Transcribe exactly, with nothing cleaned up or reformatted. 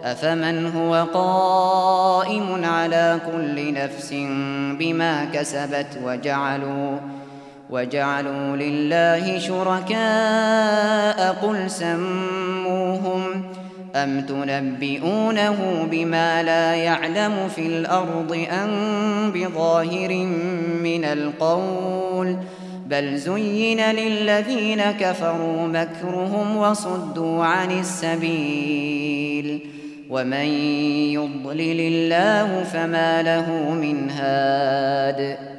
أفمن هو قائم على كل نفس بما كسبت وجعلوا, وجعلوا لله شركاء قل سموهم أم تنبئونه بما لا يعلم في الأرض أم بظاهر من القول بل زين للذين كفروا مكرهم وصدوا عن السبيل ومن يضلل الله فما له من هاد